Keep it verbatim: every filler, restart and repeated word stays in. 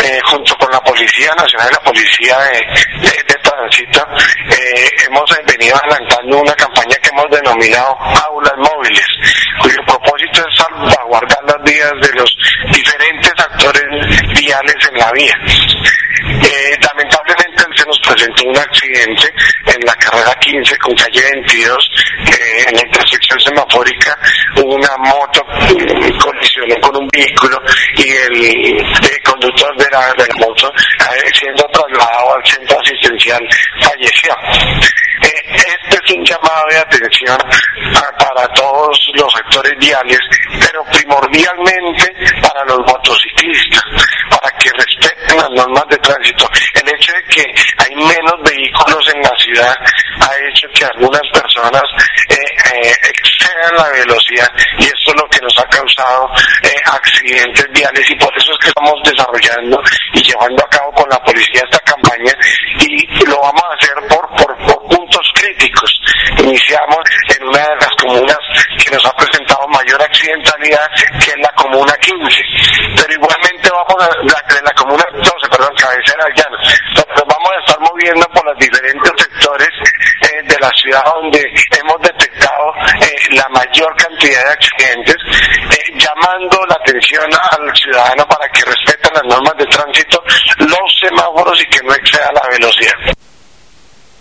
eh, junto con la Policía Nacional y la Policía de, de, de Tránsito, eh, hemos venido adelantando una campaña que hemos denominado Aulas Móviles, cuyo propósito es salvaguardar las vidas de los diferentes actores viales en la vía. Eh, lamentablemente se nos presentó un accidente en la carrera quince con calle veintidós, eh, en la intersección semafórica. Una moto eh, colisionó con un vehículo y el, el conductor de la, de la moto, eh, siendo trasladado al centro asistencial, falleció. Eh, este es un llamado de atención a, para todos los sectores viales, pero primordialmente para los motociclistas, para que respeten las normas de tránsito. El hecho de que hay menos vehículos en la ciudad ha hecho que algunas personas eh, eh, excedan la velocidad, y esto es lo que nos ha causado eh, accidentes viales, y por eso es que estamos desarrollando y llevando a cabo con la policía esta campaña, y lo vamos a hacer por, por, por puntos críticos. Iniciamos en una de las comunas que nos ha presentado mayor accidentalidad, que es la comuna quince, pero igualmente vamos a la, la comuna doce, perdón, Cabecera del Llano. Entonces vamos a estar moviendo por los diferentes sectores eh, de la ciudad donde hemos detectado eh, la mayor cantidad de accidentes, eh, llamando la atención al ciudadano para que respeten las normas de tránsito, los semáforos, y que no exceda la velocidad.